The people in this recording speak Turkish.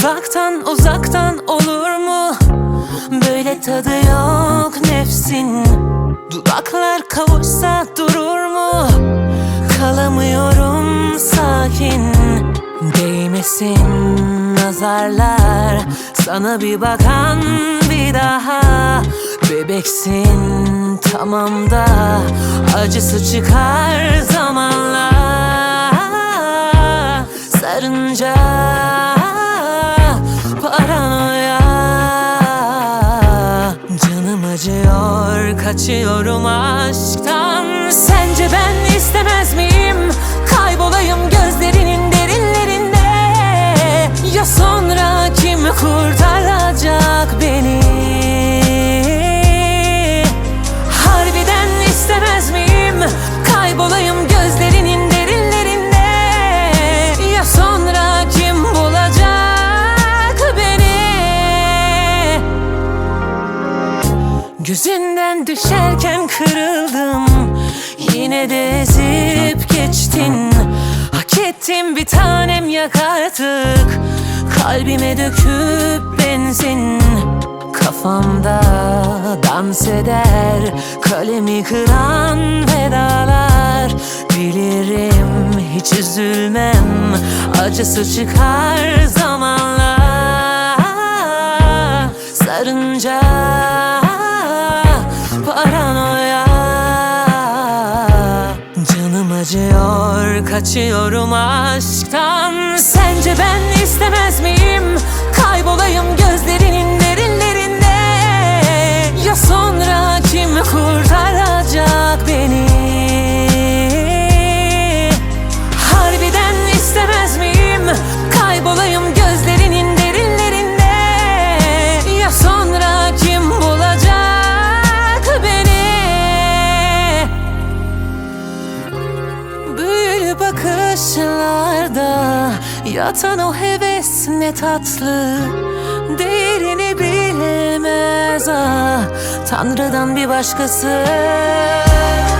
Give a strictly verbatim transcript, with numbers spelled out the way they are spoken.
Uzaktan uzaktan olur mu? Böyle tadı yok nefsin. Dudaklar kavuşsa durur mu? Kalamıyorum sakin. Değmesin nazarlar, sana bir bakan bir daha. Bebeksin tamam da acısı çıkar zamanla. Sarınca paranoya, canım acıyor, kaçıyorum aşktan. Sence ben istemez miyim? Kaybolayım gözlerinin derinlerinde. Ya sonra kim kurtaracak beni? Harbiden istemez miyim? Kaybolayım gözlerinin derinlerinde. Ya sonra kim bulacak beni? Gözünden düşerken kırıldım, yine de ezip geçtin. Hak ettim bir tanem, yak artık. Kalbime döküp benzin. Kafamda dans eder kalemi kıran vedalar. Bilirim hiç üzülmem, acısı çıkar zamanla. Sarınca paranoya, canım acıyor, kaçıyorum aşktan. Sence ben istemez miyim? Kaybolayım gözlerinin derinlerinde. Ya sonra kim kurtaracak beni? Harbiden istemez miyim? Kaybolayım gözlerinin derinlerinde. Ya sonra kim bulacak beni? Büyülü bakışlarda yatan o heves ne tatlı. Değerini bilemez ah, Tanrı'dan bir başkası.